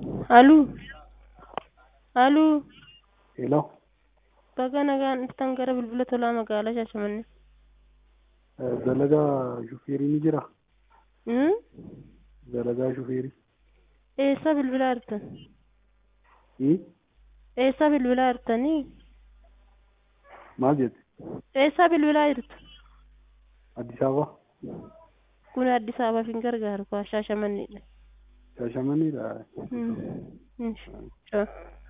Aluu, aluu, Hello. baga nagaan dhuftan gara bilbila tolaa magaalaa Shaashimannee. Dalagaa shufeerii ni jira? Hmm? Dalagaa shufeerii. Eessa bilbilaa jirtan? Hmm? Eessa bilbilaa jirtanii? Maal jette? Eessa bilbilaa jirtu? Addis Ababa. Kun Addis Ababaaf hin gargaaru, Shaashamanneedha. Shaashamanneedha. Hmm. Hmm.